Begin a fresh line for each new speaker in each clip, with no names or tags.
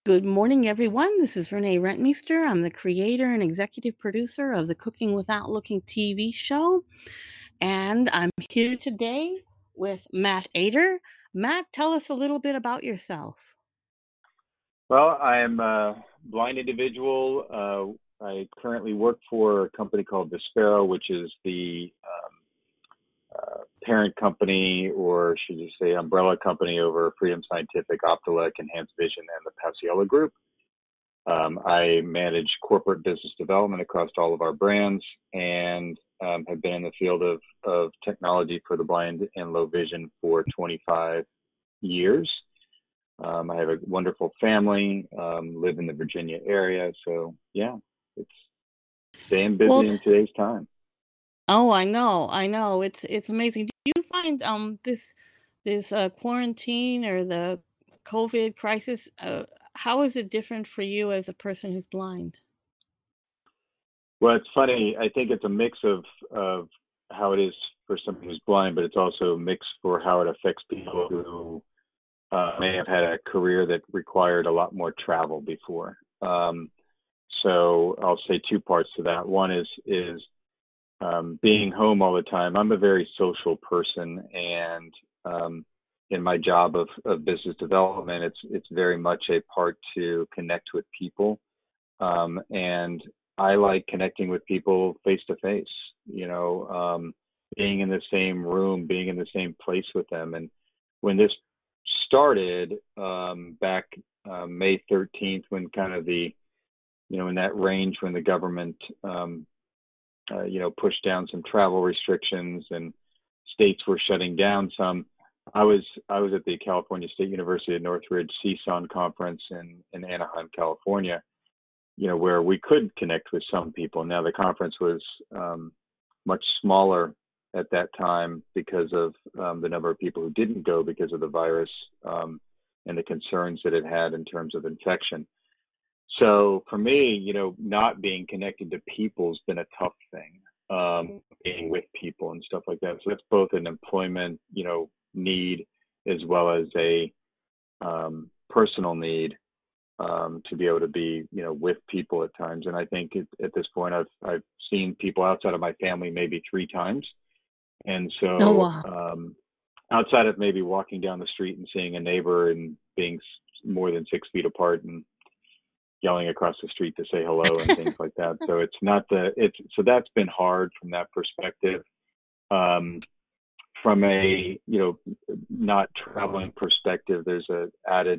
Good morning, everyone. This is Renee Rentmeester. I'm the creator and executive producer of the Cooking Without Looking TV show. And I'm here today with Matt Ader. Matt, tell us a little bit about yourself.
Well, I am a blind individual. I currently work for a company called Vispero, which is the parent company, or should you say umbrella company, over Freedom Scientific, Optelec, Enhanced Vision, and the Paciella Group. I manage corporate business development across all of our brands and have been in the field of technology for the blind and low vision for 25 years. I have a wonderful family, live in the Virginia area. So yeah, it's staying
Well,
busy in today's time.
I know. It's amazing. Do you find this quarantine or the COVID crisis? How is it different for you as a person who's blind?
Well, it's funny. I think it's a mix of how it is for somebody who's blind, but it's also a mix for how it affects people who may have had a career that required a lot more travel before. So I'll say two parts to that. One is being home all the time. I'm a very social person, and in my job of business development, it's very much a part to connect with people, and I like connecting with people face to face. Being in the same room, being in the same place with them. And when this started back May 13th, when kind of in that range when the government pushed down some travel restrictions and states were shutting down some. I was at the California State University at Northridge CSUN conference in Anaheim, California, where we could connect with some people. Now the conference was much smaller at that time because of the number of people who didn't go because of the virus and the concerns that it had in terms of infection. So for me, not being connected to people's been a tough thing, being with people and stuff like that. So that's both an employment, need as well as a personal need to be able to be, with people at times. And I think at this point, I've seen people outside of my family maybe 3 times. And
Oh,
so
wow.
outside of maybe walking down the street and seeing a neighbor and being more than 6 feet apart and yelling across the street to say hello and things like that. So so that's been hard from that perspective. From a, not traveling perspective, there's a added,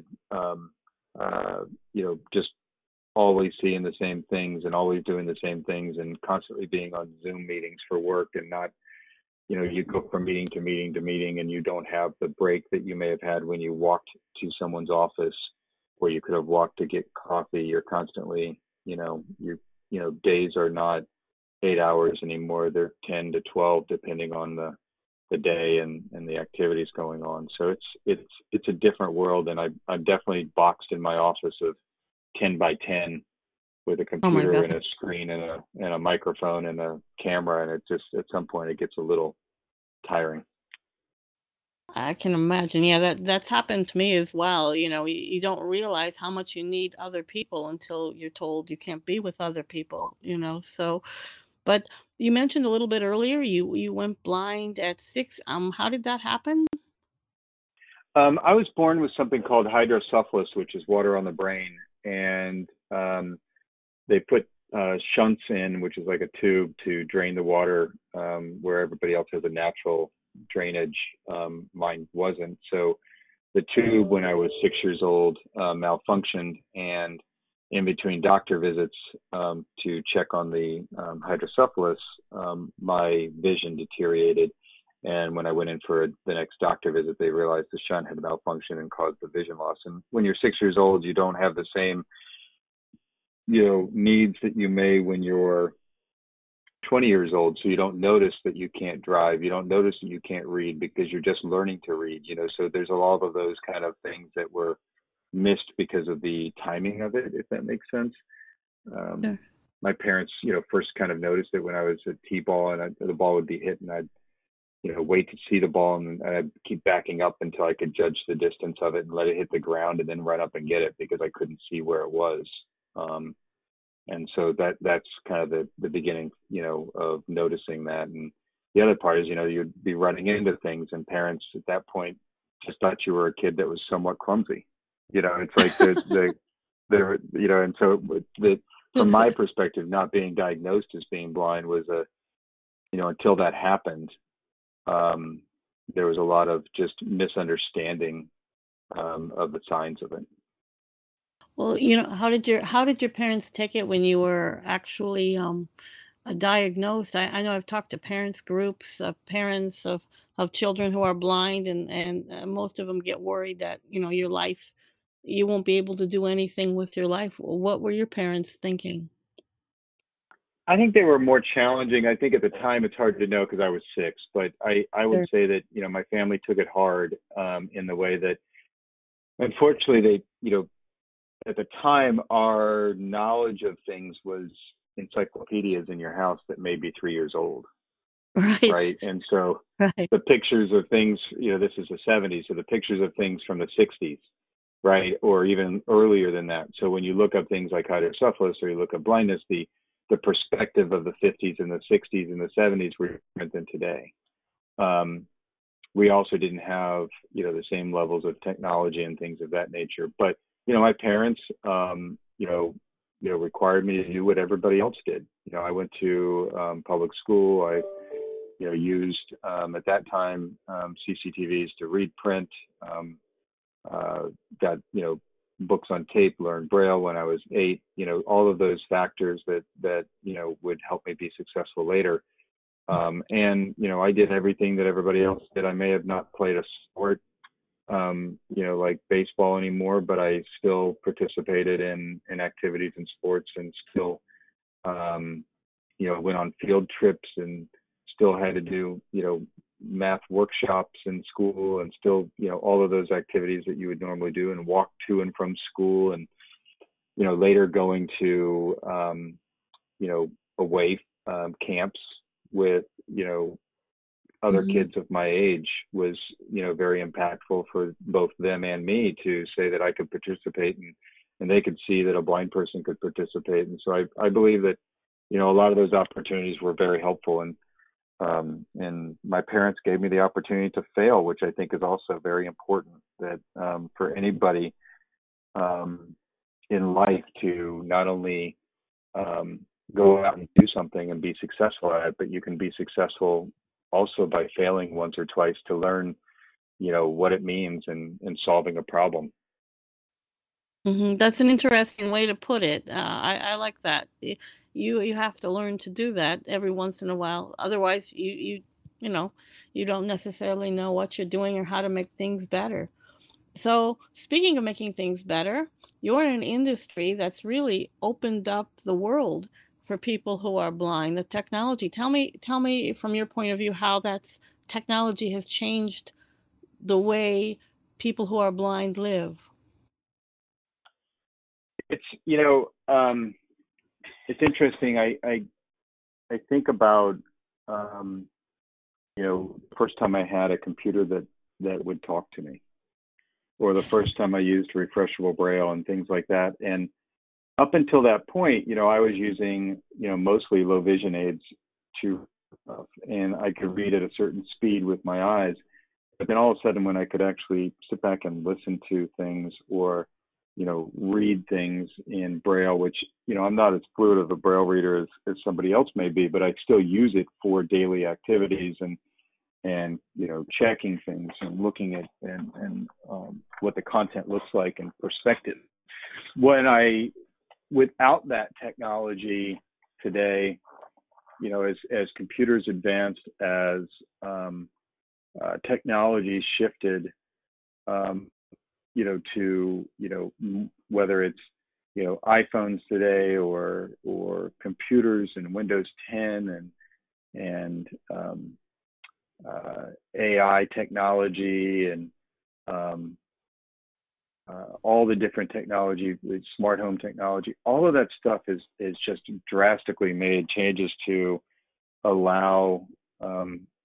just always seeing the same things and always doing the same things and constantly being on Zoom meetings for work and not, you go from meeting to meeting to meeting and you don't have the break that you may have had when you walked to someone's office where you could have walked to get coffee. You're constantly, days are not 8 hours anymore. They're 10 to 12, depending on the day and the activities going on. So it's a different world. And I'm definitely boxed in my office of 10 by 10 with a
Oh my
computer
God.
and a screen and a microphone and a camera. And it just, at some point it gets a little tiring.
I can imagine. Yeah, that's happened to me as well. You don't realize how much you need other people until you're told you can't be with other people. So, but you mentioned a little bit earlier you went blind at 6. How did that happen?
I was born with something called hydrocephalus, which is water on the brain. And they put shunts in, which is like a tube to drain the water where everybody else has a natural drainage. Mine wasn't. So the tube, when I was 6 years old, malfunctioned, and in between doctor visits to check on the hydrocephalus, my vision deteriorated. And when I went in for the next doctor visit, they realized the shunt had malfunctioned and caused the vision loss. And when you're 6 years old, you don't have the same, needs that you may when you're 20 years old. So you don't notice that you can't drive. You don't notice that you can't read because you're just learning to read, So there's a lot of those kind of things that were missed because of the timing of it, if that makes sense.
Sure.
My parents, first kind of noticed it when I was a T-ball and the ball would be hit and I'd, wait to see the ball, and I'd keep backing up until I could judge the distance of it and let it hit the ground and then run up and get it because I couldn't see where it was. And so that's kind of the beginning, of noticing that. And the other part is, you'd be running into things, and parents at that point just thought you were a kid that was somewhat clumsy. It's like and so from my perspective, not being diagnosed as being blind was until that happened, there was a lot of just misunderstanding of the signs of it.
Well, how did your parents take it when you were actually diagnosed? I know I've talked to parents groups of parents of children who are blind, and most of them get worried that your life, you won't be able to do anything with your life. What were your parents thinking?
I think they were more challenging. I think at the time it's hard to know because I was 6, but I would
Sure.
say that my family took it hard in the way that unfortunately at the time our knowledge of things was encyclopedias in your house that may be 3 years old,
Right.
right? And so
Right.
the pictures of things, this is the 70s, so the pictures of things from the 60s, right, or even earlier than that. So when you look up things like hydrocephalus or you look up blindness, the perspective of the 50s and the 60s and the 70s were different than today. We also didn't have the same levels of technology and things of that nature. But my parents required me to do what everybody else did. I went to public school. I used at that time CCTVs to read print. Got books on tape, learned Braille when I was 8. All of those factors that would help me be successful later. And I did everything that everybody else did. I may have not played a sport, like baseball anymore, but I still participated in activities and sports, and still, went on field trips, and still had to do, math workshops in school, and still, all of those activities that you would normally do, and walk to and from school, and, later going to, away camps with, other
Hmm.
kids of my age was, very impactful for both them and me to say that I could participate, and they could see that a blind person could participate. And so I believe that, a lot of those opportunities were very helpful. And my parents gave me the opportunity to fail, which I think is also very important, that for anybody in life to not only go out and do something and be successful at it, but you can be successful also by failing once or twice to learn, what it means in solving a problem.
That's an interesting way to put it. I like that. You have to learn to do that every once in a while. Otherwise, you know you don't necessarily know what you're doing or how to make things better. So, speaking of making things better, you're in an industry that's really opened up the world for people who are blind. The technology. Tell me from your point of view how that's technology has changed the way people who are blind live.
It's, it's interesting. I think about, the first time I had a computer that would talk to me, or the first time I used refreshable Braille and things like that. And up until that point, I was using, mostly low vision aids to, and I could read at a certain speed with my eyes. But then all of a sudden, when I could actually sit back and listen to things, or, read things in Braille, which, I'm not as fluid of a Braille reader as somebody else may be, but I still use it for daily activities, and checking things and looking at and what the content looks like in perspective. Without that technology today, as computers advanced, as technology shifted, to whether it's iPhones today, or computers and Windows 10, and AI technology, and um, all the different technology, with smart home technology, all of that stuff is just drastically made changes to allow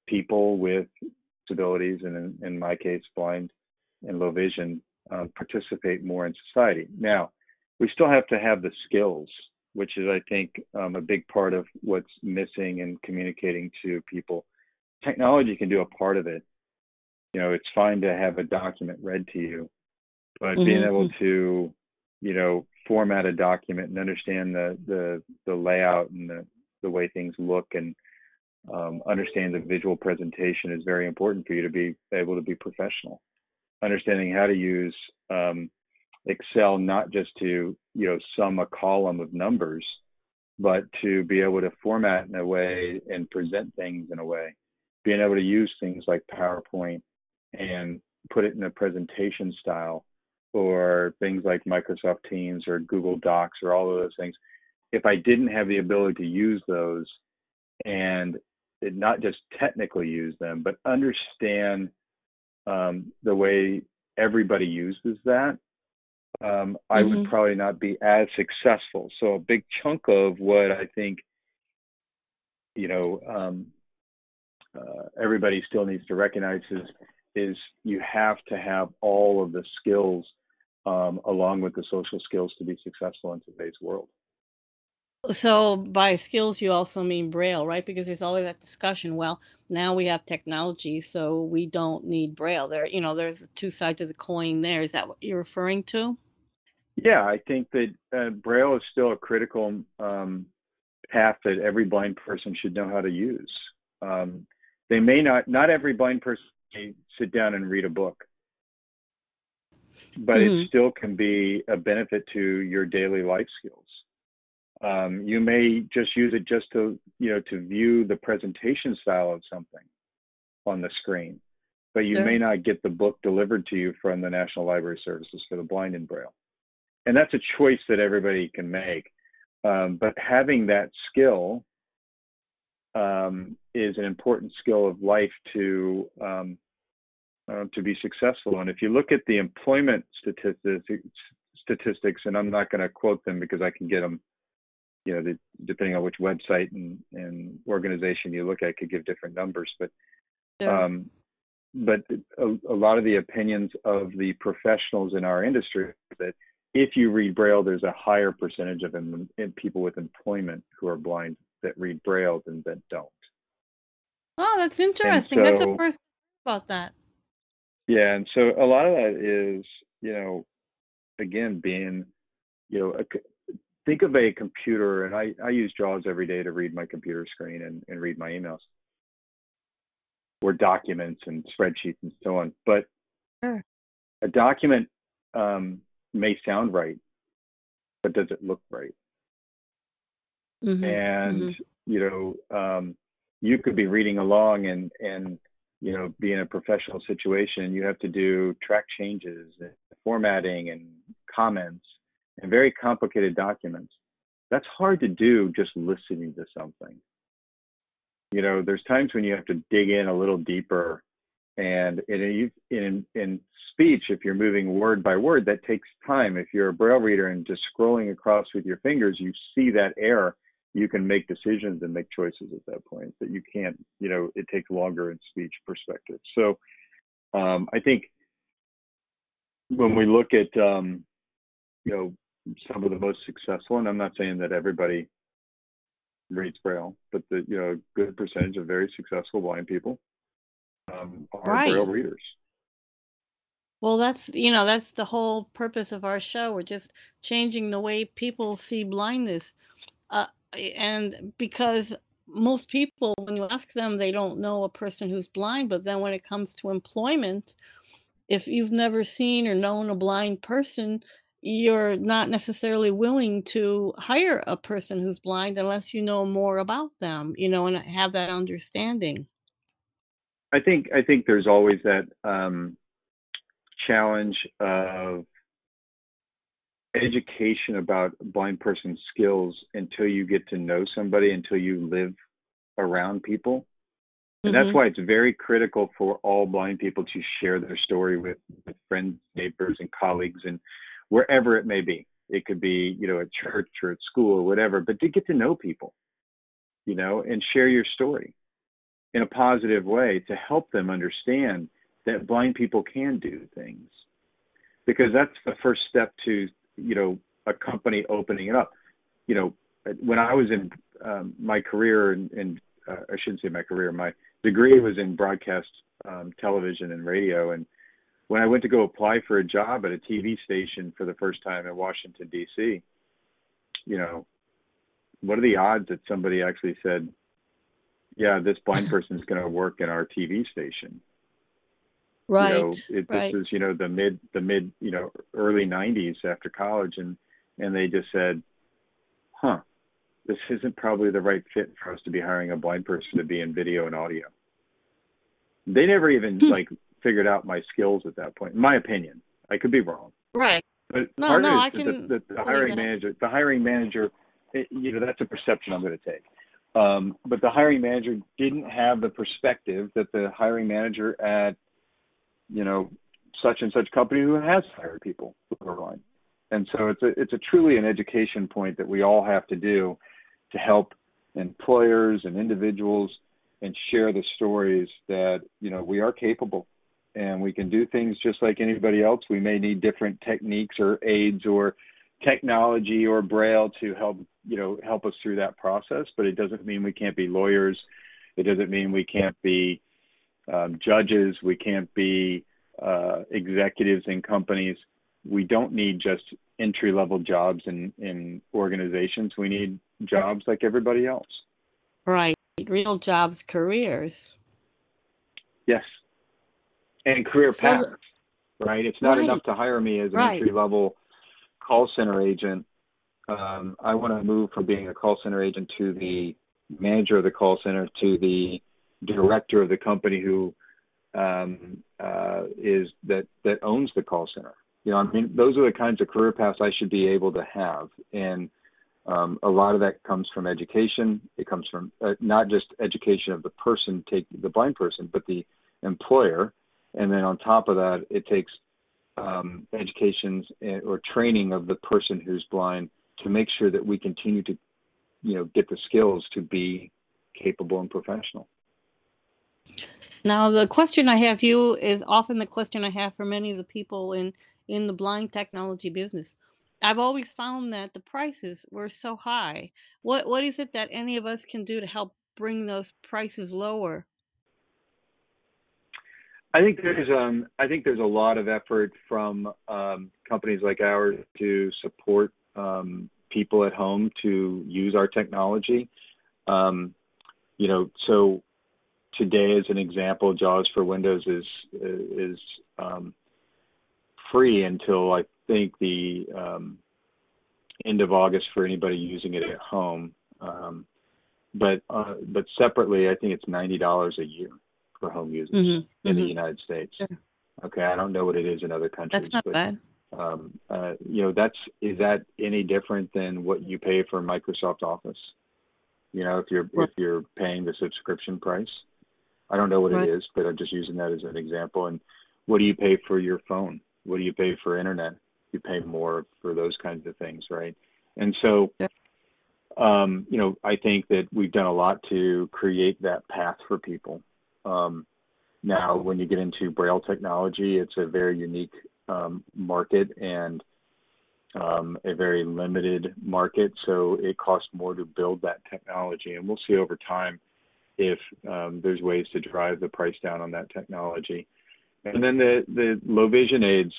people with disabilities, and in my case, blind and low vision, participate more in society. Now, we still have to have the skills, which is, I think, a big part of what's missing in communicating to people. Technology can do a part of it. You know, it's fine to have a document read to you, but being able
Mm-hmm.
to, format a document and understand the layout and the way things look, and understand the visual presentation is very important for you to be able to be professional. Understanding how to use Excel, not just to, sum a column of numbers, but to be able to format in a way and present things in a way. Being able to use things like PowerPoint and put it in a presentation style, or things like Microsoft Teams or Google Docs or all of those things. If I didn't have the ability to use those, and not just technically use them, but understand the way everybody uses that, I would
Mm-hmm.
probably not be as successful. So a big chunk of what I think, you know, um, everybody still needs to recognize is you have to have all of the skills, along with the social skills, to be successful in today's world.
So by skills, you also mean Braille, right? Because there's always that discussion. Well, now we have technology, so we don't need Braille. There's two sides of the coin there. Is that what you're referring to?
Yeah, I think that Braille is still a critical path that every blind person should know how to use. Um, they may not every blind person may sit down and read a book, but it
Mm-hmm.
still can be a benefit to your daily life skills. You may just use it just to, to view the presentation style of something on the screen, but you may
Sure.
not get the book delivered to you from the National Library Services for the Blind in Braille. And that's a choice that everybody can make. But having that skill is an important skill of life to be successful. And if you look at the employment statistics, and I'm not going to quote them because I can get them, depending on which website and organization you look at, could give different numbers.
Sure.
Um, but a lot of the opinions of the professionals in our industry is that if you read Braille, there's a higher percentage of people with employment who are blind that read Braille than that don't.
Oh, that's
And
interesting. That's the
so,
first about that.
yeah, and so a lot of that is, again, being, you know, a, think of a computer, and I use JAWS every day to read my computer screen and read my emails or documents and spreadsheets and so on. But
Sure.
a document may sound right, but does it look right?
Mm-hmm.
And
Mm-hmm.
you you could be reading along and be in a professional situation. You have to do track changes, and formatting, and comments, and very complicated documents. That's hard to do just listening to something. There's times when you have to dig in a little deeper, and in speech, if you're moving word by word, that takes time. If you're a Braille reader and just scrolling across with your fingers, you see that error. You can make decisions and make choices at that point that you can't. It takes longer in speech perspective. So I think when we look at you know some of the most successful, and I'm not saying that everybody reads Braille, but the good percentage of very successful blind people are Braille
Right.
readers.
Well, that's the whole purpose of our show. We're just changing the way people see blindness. Uh, and because most people, when you ask them, they don't know a person who's blind. But then when it comes to employment, if you've never seen or known a blind person, you're not necessarily willing to hire a person who's blind unless you know more about them, and have that understanding.
I think there's always that challenge of education about blind person skills until you get to know somebody, until you live around people. And that's
Hmm.
why it's very critical for all blind people to share their story with friends, neighbors, and colleagues, and wherever it may be. It could be, at church or at school or whatever, but to get to know people, and share your story. in a positive way to help them understand that blind people can do things, because that's the first step to, a company opening it up. When I was in my career, I shouldn't say my career, my degree was in broadcast television and radio. And when I went to go apply for a job at a TV station for the first time in Washington, D.C., what are the odds that somebody actually said, yeah, this blind person is going to work in our TV station?
Right.
This
Right.
is, the mid, early 90s after college. And they just said, this isn't probably the right fit for us to be hiring a blind person to be in video and audio. They never even figured out my skills at that point, in my opinion. I could be wrong.
Right.
But
No,
part
no,
of
I
it is
can
the
believe
hiring manager, that's a perception I'm going to take. But the hiring manager didn't have the perspective that the hiring manager at, such and such company who has hired people who are blind. And so it's a truly an education point that we all have to do to help employers and individuals and share the stories that, we are capable and we can do things just like anybody else. We may need different techniques or aids or technology or Braille to help us through that process, but it doesn't mean we can't be lawyers. It doesn't mean we can't be judges. We can't be executives in companies. We don't need just entry-level jobs in organizations. We need jobs like everybody else.
right. Real jobs, careers.
Yes. And career
So,
paths, right? It's not
right,
enough to hire me as an
right.
entry-level call center agent. I want to move from being a call center agent to the manager of the call center to the director of the company who is that owns the call center. Those are the kinds of career paths I should be able to have. And a lot of that comes from education. It comes from not just education of the person, the blind person, but the employer. And then on top of that, it takes educations or training of the person who's blind to make sure that we continue to, get the skills to be capable and professional.
Now, the question I have you is often the question I have for many of the people in the blind technology business. I've always found that the prices were so high. What is it that any of us can do to help bring those prices lower?
I think there's a lot of effort from companies like ours to support people at home to use our technology. So today, as an example, JAWS for Windows is free until I think the end of August for anybody using it at home. But separately, I think it's $90 a year for home users in the United States.
Sure.
Okay, I don't know what it is in other countries,
That's not
but
bad.
is that any different than what you pay for Microsoft Office? If you're paying the subscription price. I don't know what it is, but I'm just using that as an example. And what do you pay for your phone? What do you pay for internet? You pay more for those kinds of things, right? And so, I think that we've done a lot to create that path for people. Now, when you get into Braille technology, it's a very unique market and a very limited market. So it costs more to build that technology. And we'll see over time if there's ways to drive the price down on that technology. And then the low vision aids,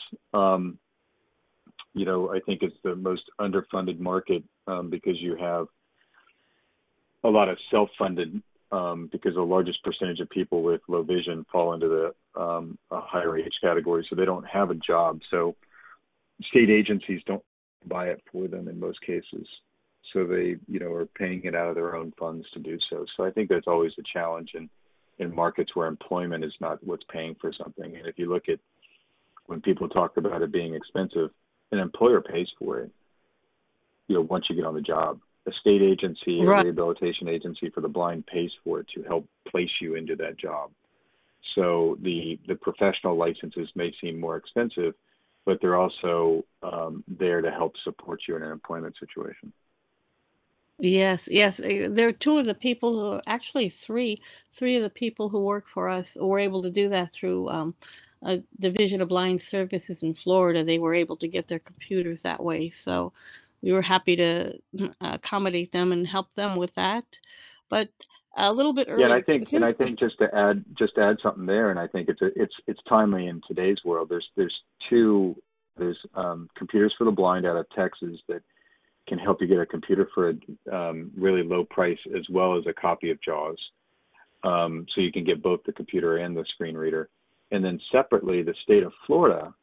I think is the most underfunded market because you have a lot of self-funded because the largest percentage of people with low vision fall into the a higher age category, so they don't have a job. So state agencies don't buy it for them in most cases. So they, are paying it out of their own funds to do so. So I think that's always a challenge in markets where employment is not what's paying for something. And if you look at when people talk about it being expensive, an employer pays for it, once you get on the job. A state agency, a rehabilitation agency for the blind pays for it to help place you into that job. So the professional licenses may seem more expensive, but they're also there to help support you in an employment situation.
Yes, yes. There are two of the people who actually three of the people who work for us were able to do that through a Division of Blind Services in Florida. They were able to get their computers that way. So we were happy to accommodate them and help them with that. But a little bit
Yeah, and
earlier,
and
since
I think just to add something there, and I think it's timely in today's world. Two there's computers for the blind out of Texas that can help you get a computer for a really low price, as well as a copy of JAWS. So you can get both the computer and the screen reader. And then separately, the state of Florida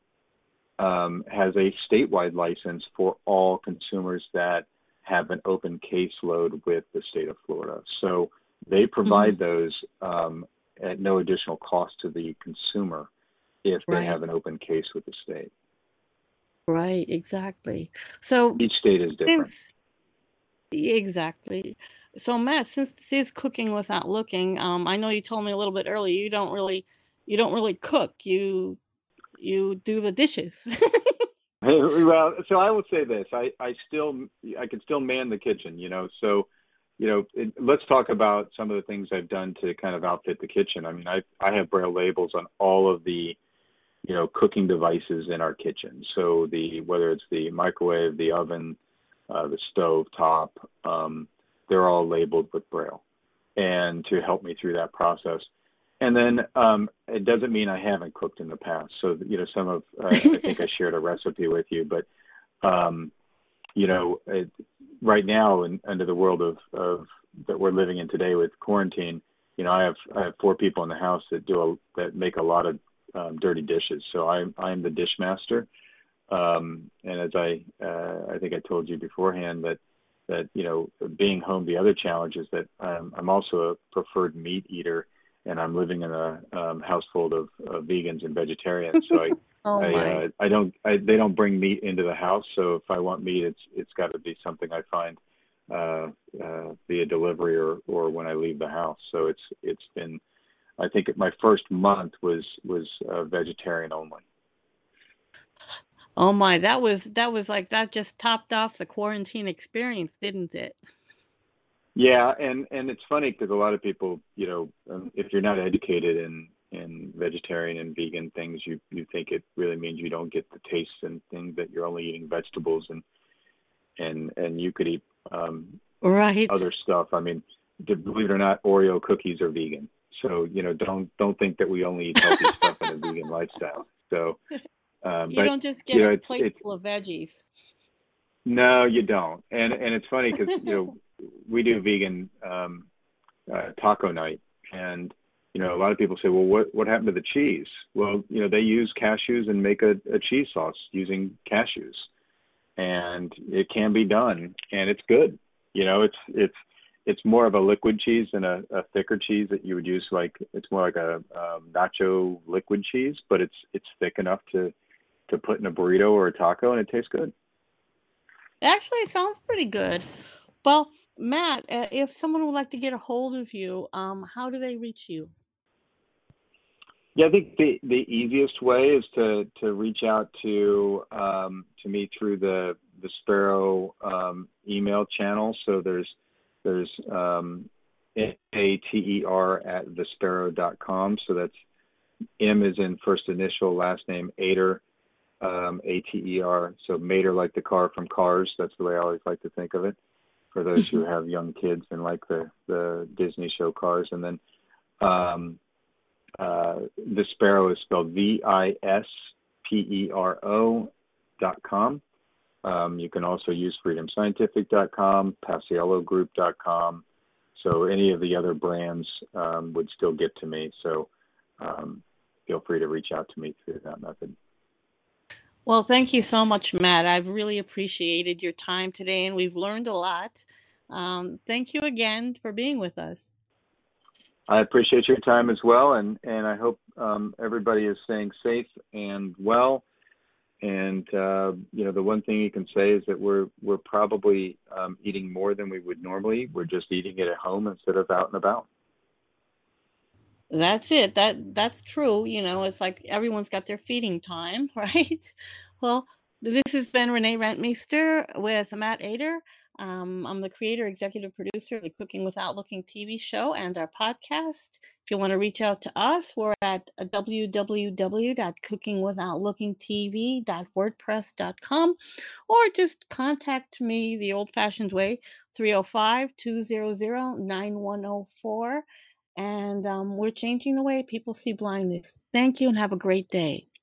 has a statewide license for all consumers that have an open caseload with the state of Florida. So they
Mhm.
provide those at no additional cost to the consumer if they
Right,
have an open case with the state.
right, exactly. So
Each state is different.
since exactly. So Matt, since this is cooking without looking, I know you told me a little bit earlier you don't really cook. You do the dishes.
Well, so I will say this: I can still man the kitchen, So, let's talk about some of the things I've done to kind of outfit the kitchen. I mean, I have braille labels on all of the cooking devices in our kitchen. So the whether it's the microwave, the oven, the stove top, they're all labeled with braille, and to help me through that process. And then it doesn't mean I haven't cooked in the past. So some of I think I shared a recipe with you, but um, it, right now, under the world of that we're living in today with quarantine, I have four people in the house that make a lot of dirty dishes. So I'm the dish master. And as I think I told you beforehand that being home, the other challenge is that I'm also a preferred meat eater, and I'm living in a household of vegans and vegetarians. So
Oh my.
they don't bring meat into the house. So if I want meat, it's got to be something I find via delivery or when I leave the house. So it's been, I think my first month was vegetarian only.
Oh my, that was like that just topped off the quarantine experience, didn't it?
Yeah, and it's funny because a lot of people, if you're not educated in vegetarian and vegan things, you think it really means you don't get the taste and things, that you're only eating vegetables, and you could eat
Right.
other stuff. I mean, believe it or not, Oreo cookies are vegan. So don't think that we only eat healthy stuff in a vegan lifestyle. So,
You
but
don't just get a plate
it's
full of veggies.
no, you don't. And it's funny because we do vegan taco night, and a lot of people say, well, what happened to the cheese? Well, they use cashews and make a cheese sauce using cashews, and it can be done, and it's good. It's more of a liquid cheese than a thicker cheese that you would use. Like, it's more like a nacho liquid cheese, but it's thick enough to put in a burrito or a taco, and it tastes good.
Actually, it sounds pretty good. Well, Matt, if someone would like to get a hold of you, how do they reach you?
Yeah, I think the easiest way is to reach out to me through the Sparrow email channel. So there's ATER at thesparrow.com. So that's M is in first initial, last name Ater, ATER. So Mater, like the car from Cars. That's the way I always like to think of it, for those who have young kids and like the Disney show Cars. And then the Sparrow is spelled VISPERO.com. You can also use freedomscientific.com, PacielloGroup.com. So any of the other brands would still get to me. So feel free to reach out to me through that method.
Well, thank you so much, Matt. I've really appreciated your time today, and we've learned a lot. Thank you again for being with us.
I appreciate your time as well, and I hope everybody is staying safe and well. And the one thing you can say is that we're probably eating more than we would normally. We're just eating it at home instead of out and about.
That's it. That's true. It's like everyone's got their feeding time, right? Well, this has been Renee Rentmeester with Matt Ader. I'm the creator, executive producer of the Cooking Without Looking TV show and our podcast. If you want to reach out to us, we're at www.cookingwithoutlookingtv.wordpress.com, or just contact me the old fashioned way, 305-200-9104. And we're changing the way people see blindness. Thank you and have a great day.